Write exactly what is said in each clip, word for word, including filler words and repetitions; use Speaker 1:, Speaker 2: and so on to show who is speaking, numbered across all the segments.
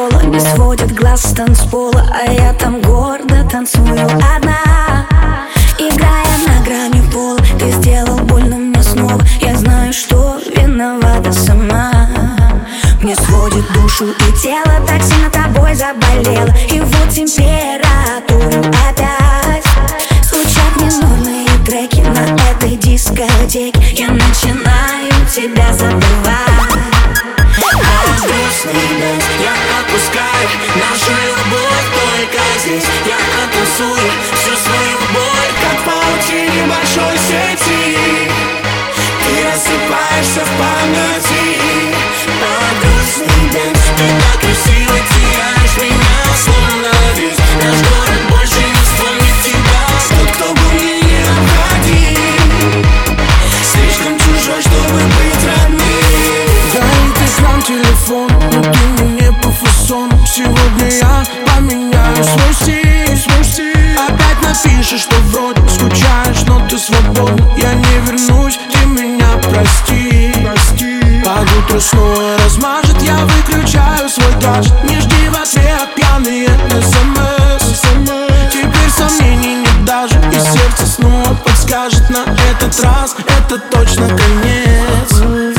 Speaker 1: пола, не сводит глаз с танцпола, а я там гордо танцую одна. Играя на грани пола, ты сделал больно мне снова. Я знаю, что виновата сама. Мне сводит душу и тело, так сильно тобой заболело. И вот температуру опять. Звучат минорные треки на этой дискотеке. Я начинаю тебя забывать.
Speaker 2: А грустный дэнс я отпускаю. Нашу любовь только здесь. Я оттанцую всю свою боль, как в паутине большой сети. Ты рассыпаешься в памяти. А грустный дэнс, ты так красиво теряешь меня, словно весь наш город больше не вспомнит тебя. Тот, кто был мне необходим, слишком чужой, чтобы быть родным.
Speaker 3: Горит экран телефона, но ты мне по фасону. Сегодня я поменяю свой стиль, свой стиль. Опять напишешь, что вроде скучаешь, но ты свободна. Я не вернусь, ты меня прости, прости. Под утро снова размажет, я выключаю свой гаджет. Не жди в ответ пьяные смс. Теперь сомнений нет даже, и сердце снова подскажет: на этот раз это точно конец.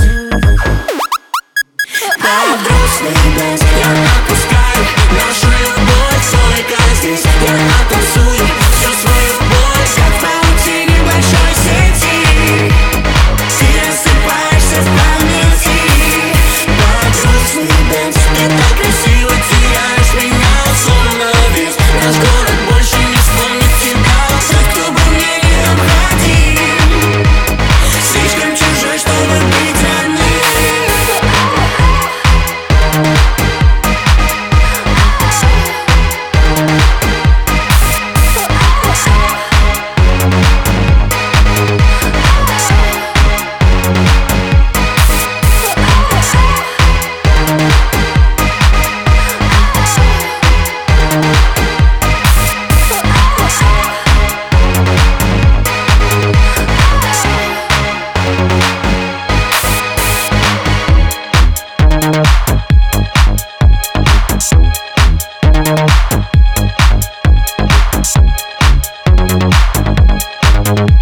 Speaker 2: А грустный дэнс я отпускаю. Нашу любовь только здесь. Я оттанцую всю свою боль, как в паутине большой сети. Ты рассыпаешься в памяти. А грустный дэнс, ты так красиво теряешь меня, словно весь наш город больше не вспомнит тебя. Тот, кто был мне необходим, слишком чужой, чтобы быть родным. We'll be right back.